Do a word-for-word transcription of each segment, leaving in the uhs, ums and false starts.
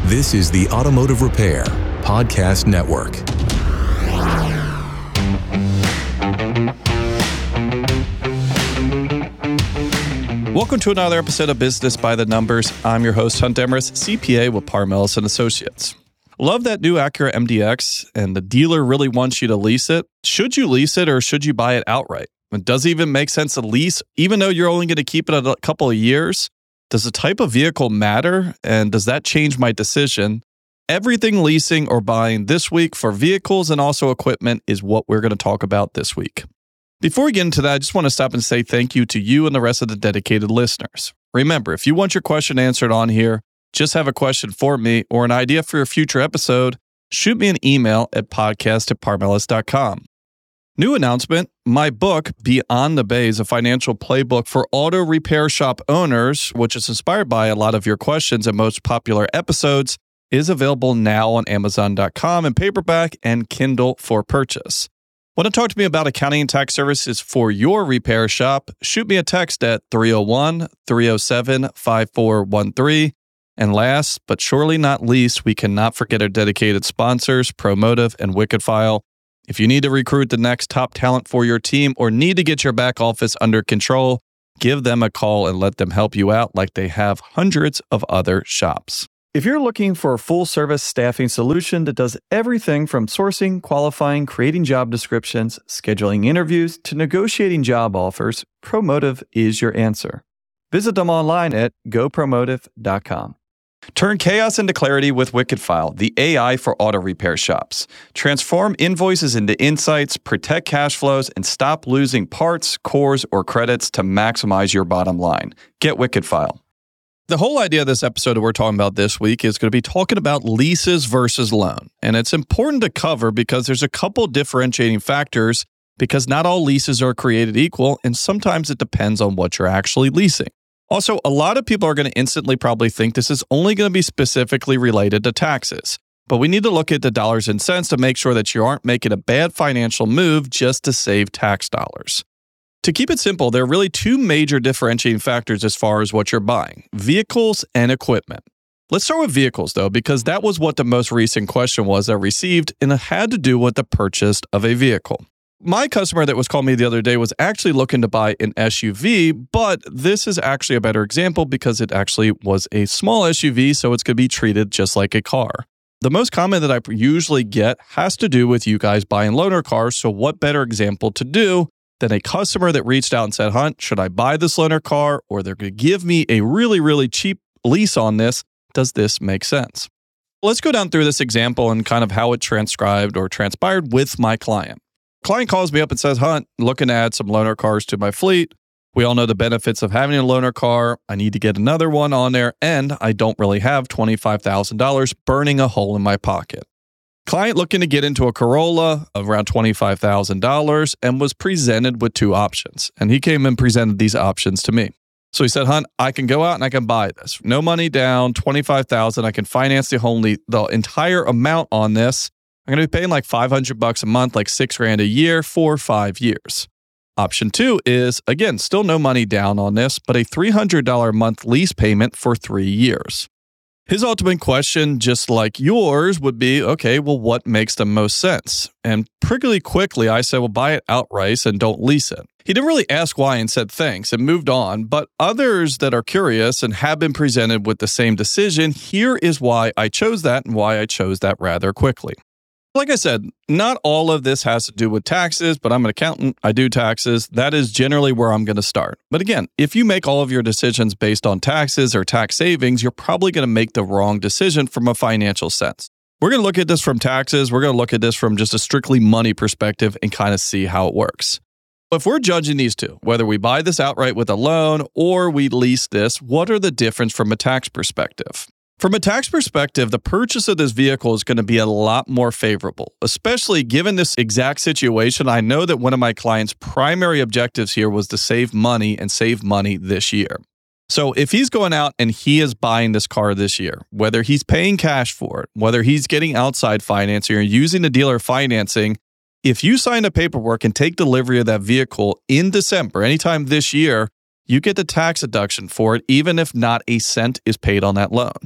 This is the Automotive Repair Podcast Network. Welcome to another episode of Business by the Numbers. I'm your host, Hunt Emrys, C P A with Parmelis and Associates. Love that new Acura M D X, and the dealer really wants you to lease it. Should you lease it or should you buy it outright? It does it even make sense to lease, even though you're only going to keep it a couple of years? Does the type of vehicle matter, and does that change my decision? Everything leasing or buying this week for vehicles and also equipment is what we're going to talk about this week. Before we get into that, I just want to stop and say thank you to you and the rest of the dedicated listeners. Remember, if you want your question answered on here, just have a question for me or an idea for your future episode, shoot me an email at podcast at parmelis dot com. New announcement, my book, Beyond the Bay, is a financial playbook for auto repair shop owners, which is inspired by a lot of your questions and most popular episodes, is available now on amazon dot com in paperback and Kindle for purchase. Want to talk to me about accounting and tax services for your repair shop? Shoot me a text at three oh one, three oh seven, five four one three. And last, but surely not least, we cannot forget our dedicated sponsors, Promotive and Wickedfile. If you need to recruit the next top talent for your team or need to get your back office under control, give them a call and let them help you out like they have hundreds of other shops. If you're looking for a full-service staffing solution that does everything from sourcing, qualifying, creating job descriptions, scheduling interviews, to negotiating job offers, Promotive is your answer. Visit them online at go promotive dot com. Turn chaos into clarity with Wickedfile, the A I for auto repair shops. Transform invoices into insights, protect cash flows, and stop losing parts, cores, or credits to maximize your bottom line. Get Wickedfile. The whole idea of this episode that we're talking about this week is going to be talking about leases versus loan. And it's important to cover because there's a couple differentiating factors because not all leases are created equal, and sometimes it depends on what you're actually leasing. Also, a lot of people are going to instantly probably think this is only going to be specifically related to taxes. But we need to look at the dollars and cents to make sure that you aren't making a bad financial move just to save tax dollars. To keep it simple, there are really two major differentiating factors as far as what you're buying: vehicles and equipment. Let's start with vehicles, though, because that was what the most recent question was I received, and it had to do with the purchase of a vehicle. My customer that was calling me the other day was actually looking to buy an S U V, but this is actually a better example because it actually was a small S U V, so it's going to be treated just like a car. The most common that I usually get has to do with you guys buying loaner cars, so what better example to do than a customer that reached out and said, Hunt, should I buy this loaner car, or they're going to give me a really, really cheap lease on this? Does this make sense? Let's go down through this example and kind of how it transcribed or transpired with my client. Client calls me up and says, Hunt, looking to add some loaner cars to my fleet. We all know the benefits of having a loaner car. I need to get another one on there, and I don't really have twenty-five thousand dollars burning a hole in my pocket. Client looking to get into a Corolla of around twenty-five thousand dollars and was presented with two options. And he came and presented these options to me. So he said, Hunt, I can go out and I can buy this. No money down, twenty-five thousand dollars. I can finance the whole, the entire amount on this. I'm going to be paying like five hundred bucks a month, like six grand a year for five years. Option two is, again, still no money down on this, but a three hundred dollars a month lease payment for three years. His ultimate question, just like yours, would be, okay, well, what makes the most sense? And pretty quickly, I said, well, buy it outright and don't lease it. He didn't really ask why and said thanks and moved on, but others that are curious and have been presented with the same decision, here is why I chose that and why I chose that rather quickly. Like I said, not all of this has to do with taxes, but I'm an accountant. I do taxes. That is generally where I'm going to start. But again, if you make all of your decisions based on taxes or tax savings, you're probably going to make the wrong decision from a financial sense. We're going to look at this from taxes. We're going to look at this from just a strictly money perspective and kind of see how it works. If we're judging these two, whether we buy this outright with a loan or we lease this, what are the difference from a tax perspective? From a tax perspective, the purchase of this vehicle is going to be a lot more favorable, especially given this exact situation. I know that one of my clients' primary objectives here was to save money and save money this year. So if he's going out and he is buying this car this year, whether he's paying cash for it, whether he's getting outside financing or using the dealer financing, if you sign the paperwork and take delivery of that vehicle in December, anytime this year, you get the tax deduction for it, even if not a cent is paid on that loan.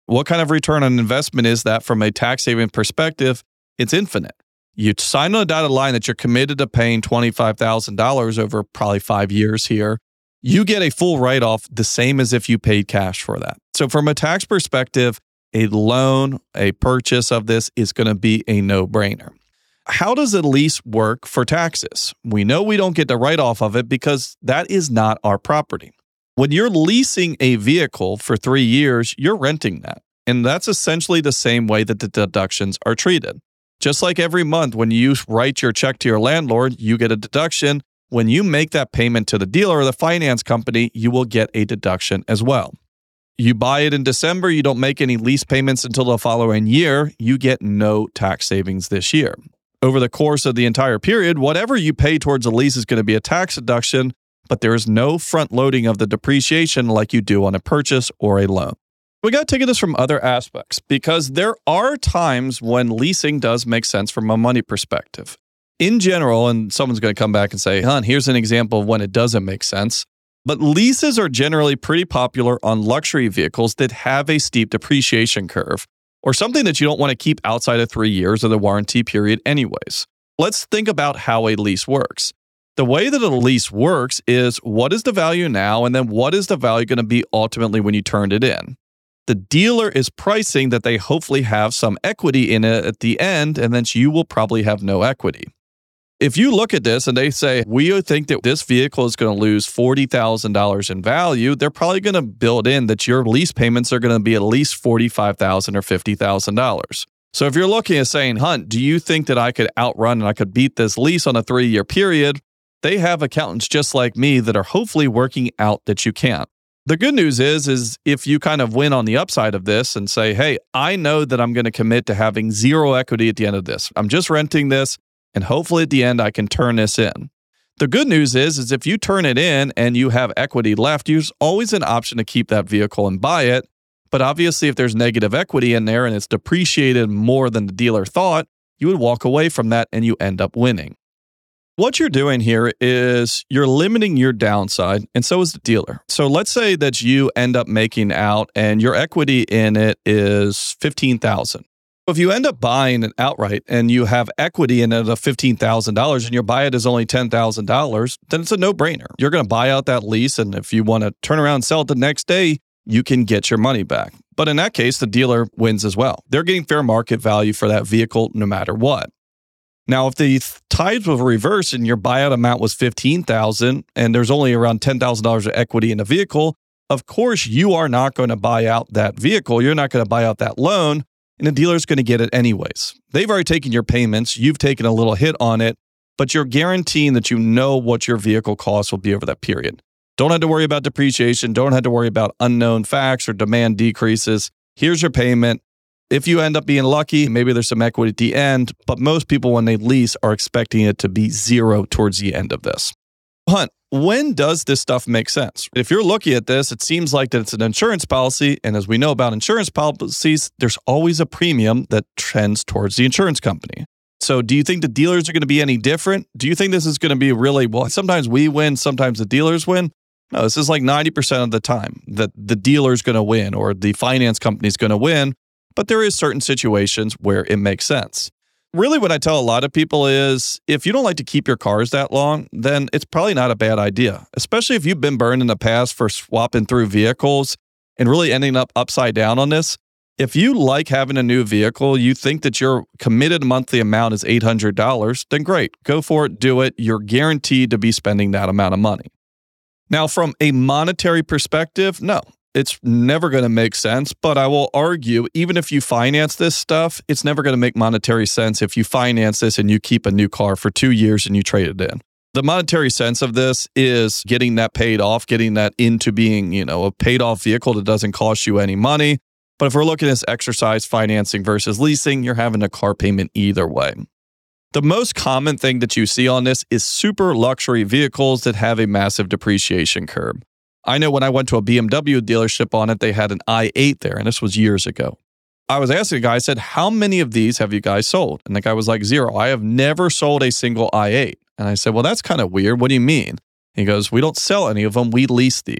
What kind of return on investment is that from a tax saving perspective? It's infinite. You sign on a dotted line that you're committed to paying twenty-five thousand dollars over probably five years here. You get a full write-off the same as if you paid cash for that. So from a tax perspective, a loan, a purchase of this is going to be a no-brainer. How does a lease work for taxes? We know we don't get the write-off of it because that is not our property. When you're leasing a vehicle for three years, you're renting that. And that's essentially the same way that the deductions are treated. Just like every month when you write your check to your landlord, you get a deduction. When you make that payment to the dealer or the finance company, you will get a deduction as well. You buy it in December, you don't make any lease payments until the following year, you get no tax savings this year. Over the course of the entire period, whatever you pay towards a lease is going to be a tax deduction, but there is no front loading of the depreciation like you do on a purchase or a loan. We got to take this from other aspects because there are times when leasing does make sense from a money perspective. In general, and someone's going to come back and say, "Hun, here's an example of when it doesn't make sense." But leases are generally pretty popular on luxury vehicles that have a steep depreciation curve, or something that you don't want to keep outside of three years of the warranty period anyways. Let's think about how a lease works. The way that a lease works is what is the value now, and then what is the value going to be ultimately when you turned it in. The dealer is pricing that they hopefully have some equity in it at the end, and then you will probably have no equity. If you look at this and they say, we think that this vehicle is going to lose forty thousand dollars in value, they're probably going to build in that your lease payments are going to be at least forty-five thousand dollars or fifty thousand dollars. So if you're looking at saying, "Hunt, do you think that I could outrun and I could beat this lease on a three-year period?" They have accountants just like me that are hopefully working out that you can't. The good news is, is if you kind of win on the upside of this and say, "Hey, I know that I'm going to commit to having zero equity at the end of this. I'm just renting this. And hopefully at the end, I can turn this in." The good news is, is if you turn it in and you have equity left, there's always an option to keep that vehicle and buy it. But obviously, if there's negative equity in there and it's depreciated more than the dealer thought, you would walk away from that and you end up winning. What you're doing here is you're limiting your downside, and so is the dealer. So let's say that you end up making out and your equity in it is fifteen thousand dollars. If you end up buying it outright and you have equity in it of fifteen thousand dollars and your buy it is only ten thousand dollars, then it's a no-brainer. You're going to buy out that lease, and if you want to turn around and sell it the next day, you can get your money back. But in that case, the dealer wins as well. They're getting fair market value for that vehicle no matter what. Now, if the tides were reversed and your buyout amount was fifteen thousand dollars and there's only around ten thousand dollars of equity in the vehicle, of course, you are not going to buy out that vehicle. You're not going to buy out that loan. And the dealer's going to get it anyways. They've already taken your payments. You've taken a little hit on it, but you're guaranteeing that you know what your vehicle cost will be over that period. Don't have to worry about depreciation. Don't have to worry about unknown facts or demand decreases. Here's your payment. If you end up being lucky, maybe there's some equity at the end, but most people when they lease are expecting it to be zero towards the end of this. Hunt, when does this stuff make sense? If you're looking at this, it seems like that it's an insurance policy. And as we know about insurance policies, there's always a premium that trends towards the insurance company. So do you think the dealers are going to be any different? Do you think this is going to be really, well, sometimes we win, sometimes the dealers win? No, this is like ninety percent of the time that the dealer's going to win or the finance company's going to win. But there is certain situations where it makes sense. Really, what I tell a lot of people is if you don't like to keep your cars that long, then it's probably not a bad idea, especially if you've been burned in the past for swapping through vehicles and really ending up upside down on this. If you like having a new vehicle, you think that your committed monthly amount is eight hundred dollars, then great. Go for it. Do it. You're guaranteed to be spending that amount of money. Now, from a monetary perspective, no. It's never going to make sense, but I will argue, even if you finance this stuff, it's never going to make monetary sense if you finance this and you keep a new car for two years and you trade it in. The monetary sense of this is getting that paid off, getting that into being, you know, a paid off vehicle that doesn't cost you any money. But if we're looking at this exercise financing versus leasing, you're having a car payment either way. The most common thing that you see on this is super luxury vehicles that have a massive depreciation curve. I know when I went to a B M W dealership on it, they had an i eight there, and this was years ago. I was asking a guy, I said, how many of these have you guys sold? And the guy was like, zero. I have never sold a single i eight. And I said, well, that's kind of weird. What do you mean? He goes, we don't sell any of them. We lease these.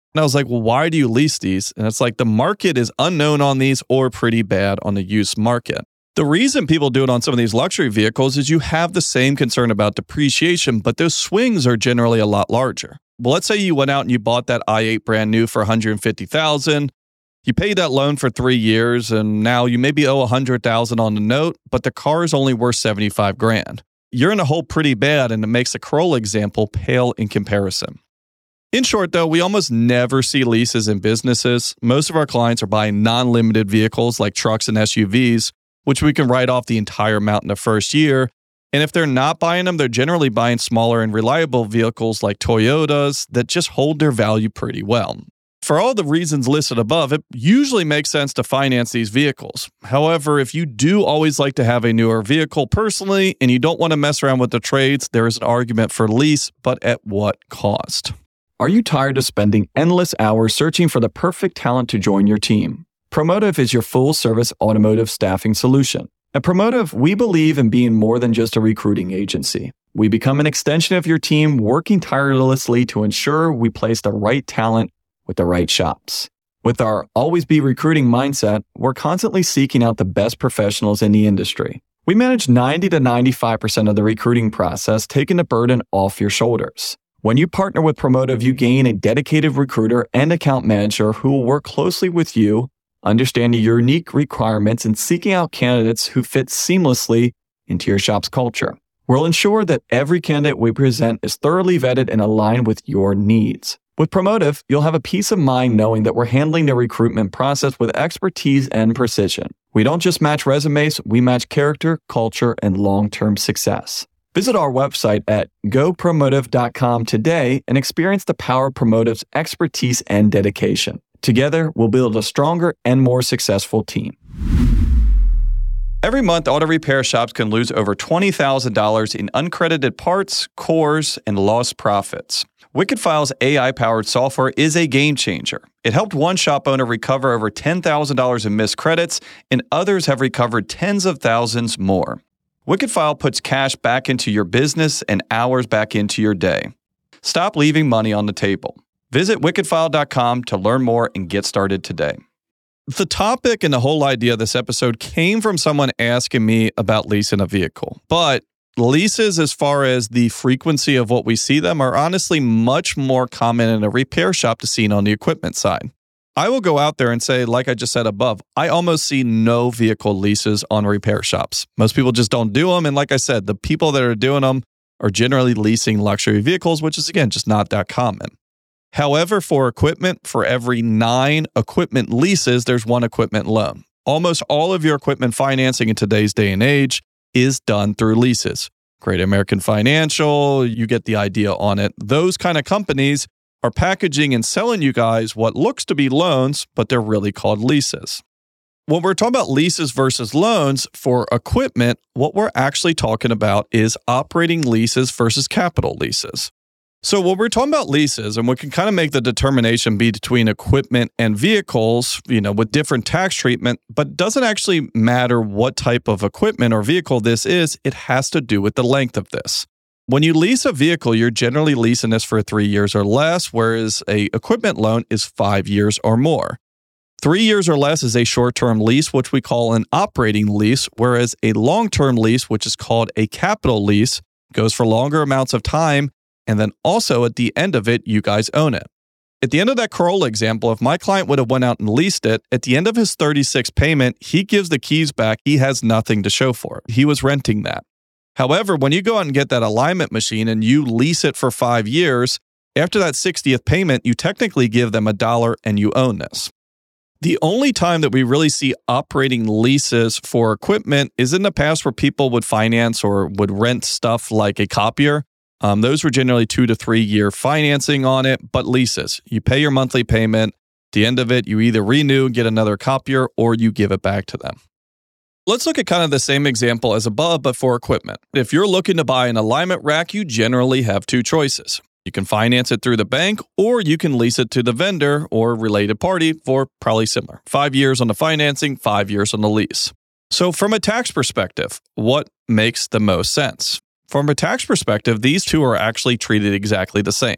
And I was like, well, why do you lease these? And it's like the market is unknown on these or pretty bad on the used market. The reason people do it on some of these luxury vehicles is you have the same concern about depreciation, but those swings are generally a lot larger. Well, let's say you went out and you bought that i eight brand new for one hundred fifty thousand dollars. You paid that loan for three years, and now you maybe owe one hundred thousand dollars on the note, but the car is only worth seventy-five grand. You're in a hole pretty bad, and it makes the Corolla example pale in comparison. In short, though, we almost never see leases in businesses. Most of our clients are buying non-limited vehicles like trucks and S U Vs, which we can write off the entire amount in the first year. And if they're not buying them, they're generally buying smaller and reliable vehicles like Toyotas that just hold their value pretty well. For all the reasons listed above, it usually makes sense to finance these vehicles. However, if you do always like to have a newer vehicle personally and you don't want to mess around with the trades, there is an argument for lease, but at what cost? Are you tired of spending endless hours searching for the perfect talent to join your team? Promotive is your full-service automotive staffing solution. At Promotive, we believe in being more than just a recruiting agency. We become an extension of your team, working tirelessly to ensure we place the right talent with the right shops. With our always be recruiting mindset, we're constantly seeking out the best professionals in the industry. We manage ninety to ninety-five percent of the recruiting process, taking the burden off your shoulders. When you partner with Promotive, you gain a dedicated recruiter and account manager who will work closely with you, understanding your unique requirements and seeking out candidates who fit seamlessly into your shop's culture. We'll ensure that every candidate we present is thoroughly vetted and aligned with your needs. With Promotive, you'll have a peace of mind knowing that we're handling the recruitment process with expertise and precision. We don't just match resumes, we match character, culture, and long-term success. Visit our website at go promotive dot com today and experience the power of Promotive's expertise and dedication. Together, we'll build a stronger and more successful team. Every month, auto repair shops can lose over twenty thousand dollars in uncredited parts, cores, and lost profits. WickedFile's A I-powered software is a game changer. It helped one shop owner recover over ten thousand dollars in missed credits, and others have recovered tens of thousands more. WickedFile puts cash back into your business and hours back into your day. Stop leaving money on the table. Visit wicked file dot com to learn more and get started today. The topic and the whole idea of this episode came from someone asking me about leasing a vehicle. But leases, as far as the frequency of what we see them, are honestly much more common in a repair shop to seen on the equipment side. I will go out there and say, like I just said above, I almost see no vehicle leases on repair shops. Most people just don't do them. And like I said, the people that are doing them are generally leasing luxury vehicles, which is, again, just not that common. However, for equipment, for every nine equipment leases, there's one equipment loan. Almost all of your equipment financing in today's day and age is done through leases. Great American Financial, you get the idea on it. Those kind of companies are packaging and selling you guys what looks to be loans, but they're really called leases. When we're talking about leases versus loans for equipment, what we're actually talking about is operating leases versus capital leases. So when we're talking about leases, and we can kind of make the determination be between equipment and vehicles, you know, with different tax treatment, but doesn't actually matter what type of equipment or vehicle this is, it has to do with the length of this. When you lease a vehicle, you're generally leasing this for three years or less, whereas a equipment loan is five years or more. Three years or less is a short-term lease, which we call an operating lease, whereas a long-term lease, which is called a capital lease, goes for longer amounts of time, and then also at the end of it, you guys own it. At the end of that Corolla example, if my client would have went out and leased it, at the end of his thirty-sixth payment, he gives the keys back. He has nothing to show for it. He was renting that. However, when you go out and get that alignment machine and you lease it for five years, after that sixtieth payment, you technically give them a dollar and you own this. The only time that we really see operating leases for equipment is in the past where people would finance or would rent stuff like a copier. Um, those were generally two to three year financing on it, but leases. You pay your monthly payment. At the end of it, you either renew and get another copier or you give it back to them. Let's look at kind of the same example as above, but for equipment. If you're looking to buy an alignment rack, you generally have two choices. You can finance it through the bank, or you can lease it to the vendor or related party for probably similar. Five years on the financing, five years on the lease. So from a tax perspective, what makes the most sense? From a tax perspective, these two are actually treated exactly the same.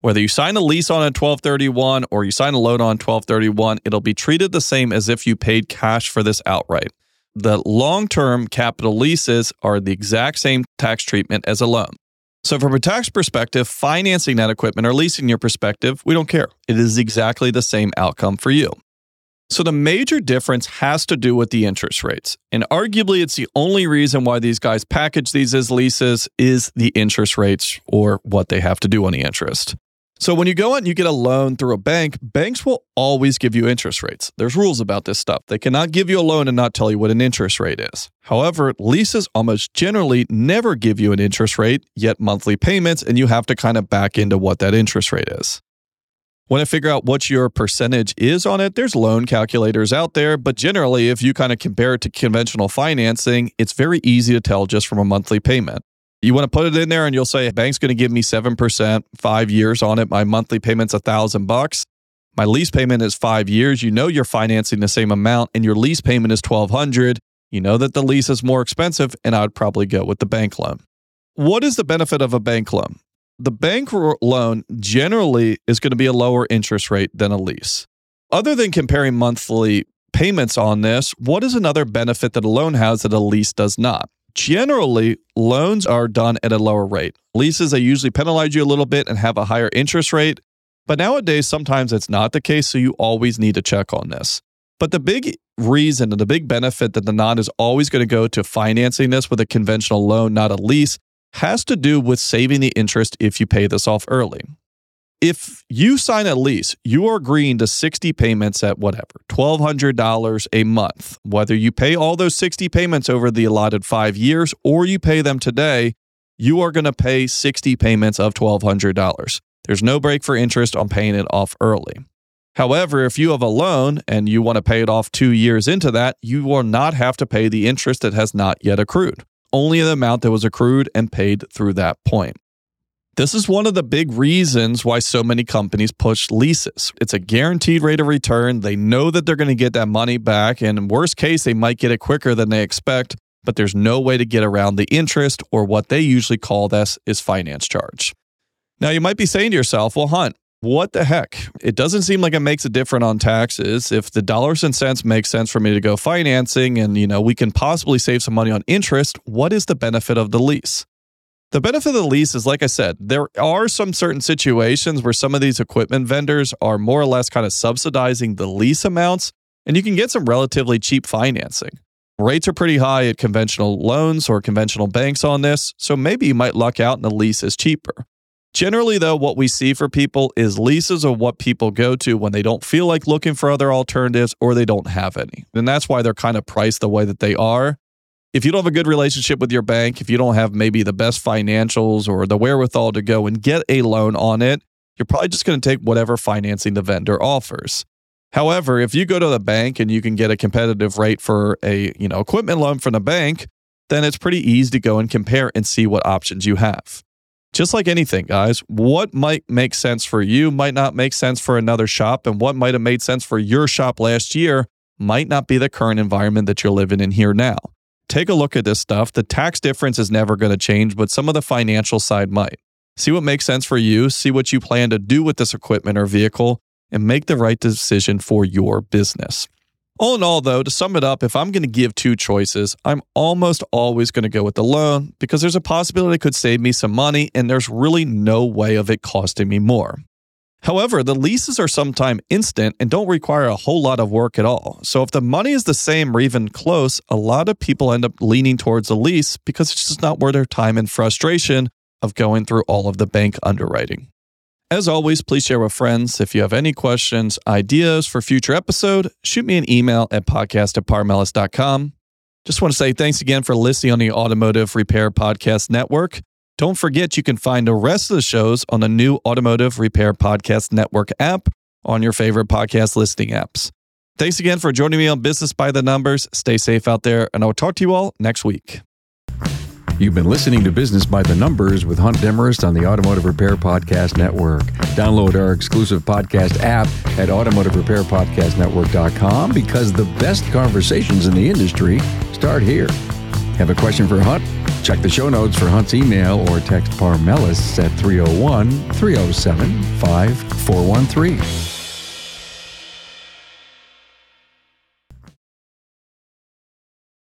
Whether you sign a lease on a twelve thirty-one or you sign a loan on twelve thirty-one, it'll be treated the same as if you paid cash for this outright. The long-term capital leases are the exact same tax treatment as a loan. So from a tax perspective, financing that equipment or leasing your perspective, we don't care. It is exactly the same outcome for you. So the major difference has to do with the interest rates. And arguably, it's the only reason why these guys package these as leases is the interest rates or what they have to do on the interest. So when you go out and you get a loan through a bank, banks will always give you interest rates. There's rules about this stuff. They cannot give you a loan and not tell you what an interest rate is. However, leases almost generally never give you an interest rate, yet monthly payments, and you have to kind of back into what that interest rate is. Want to figure out what your percentage is on it? There's loan calculators out there, but generally, if you kind of compare it to conventional financing, it's very easy to tell just from a monthly payment. You want to put it in there and you'll say, a bank's going to give me seven percent, five years on it. My monthly payment's a thousand bucks. My lease payment is five years. You know you're financing the same amount and your lease payment is twelve hundred. You know that the lease is more expensive and I'd probably go with the bank loan. What is the benefit of a bank loan? The bank loan generally is going to be a lower interest rate than a lease. Other than comparing monthly payments on this, what is another benefit that a loan has that a lease does not? Generally, loans are done at a lower rate. Leases, they usually penalize you a little bit and have a higher interest rate. But nowadays, sometimes it's not the case, so you always need to check on this. But the big reason and the big benefit that the nod is always going to go to financing this with a conventional loan, not a lease, has to do with saving the interest if you pay this off early. If you sign a lease, you are agreeing to sixty payments at whatever, twelve hundred dollars a month. Whether you pay all those sixty payments over the allotted five years or you pay them today, you are going to pay sixty payments of twelve hundred dollars. There's no break for interest on paying it off early. However, if you have a loan and you want to pay it off two years into that, you will not have to pay the interest that has not yet accrued. Only the amount that was accrued and paid through that point. This is one of the big reasons why so many companies push leases. It's a guaranteed rate of return. They know that they're going to get that money back, and in worst case, they might get it quicker than they expect, but there's no way to get around the interest, or what they usually call this is finance charge. Now, you might be saying to yourself, well, Hunt, what the heck? It doesn't seem like it makes a difference on taxes. If the dollars and cents make sense for me to go financing and, you know, we can possibly save some money on interest, what is the benefit of the lease? The benefit of the lease is, like I said, there are some certain situations where some of these equipment vendors are more or less kind of subsidizing the lease amounts, and you can get some relatively cheap financing. Rates are pretty high at conventional loans or conventional banks on this, so maybe you might luck out and the lease is cheaper. Generally, though, what we see for people is leases are what people go to when they don't feel like looking for other alternatives or they don't have any. And that's why they're kind of priced the way that they are. If you don't have a good relationship with your bank, if you don't have maybe the best financials or the wherewithal to go and get a loan on it, you're probably just going to take whatever financing the vendor offers. However, if you go to the bank and you can get a competitive rate for a, you know, equipment loan from the bank, then it's pretty easy to go and compare and see what options you have. Just like anything, guys, what might make sense for you might not make sense for another shop, and what might have made sense for your shop last year might not be the current environment that you're living in here now. Take a look at this stuff. The tax difference is never going to change, but some of the financial side might. See what makes sense for you, see what you plan to do with this equipment or vehicle, and make the right decision for your business. All in all, though, to sum it up, if I'm going to give two choices, I'm almost always going to go with the loan because there's a possibility it could save me some money and there's really no way of it costing me more. However, the leases are sometimes instant and don't require a whole lot of work at all. So if the money is the same or even close, a lot of people end up leaning towards a lease because it's just not worth their time and frustration of going through all of the bank underwriting. As always, please share with friends. If you have any questions, ideas for future episode, shoot me an email at podcast at parmelis dot com. Just want to say thanks again for listening on the Automotive Repair Podcast Network. Don't forget you can find the rest of the shows on the new Automotive Repair Podcast Network app on your favorite podcast listening apps. Thanks again for joining me on Business by the Numbers. Stay safe out there, and I'll talk to you all next week. You've been listening to Business by the Numbers with Hunt Demarest on the Automotive Repair Podcast Network. Download our exclusive podcast app at automotive repair podcast network dot com because the best conversations in the industry start here. Have a question for Hunt? Check the show notes for Hunt's email or text Parmelis at three oh one, three oh seven, five four one three.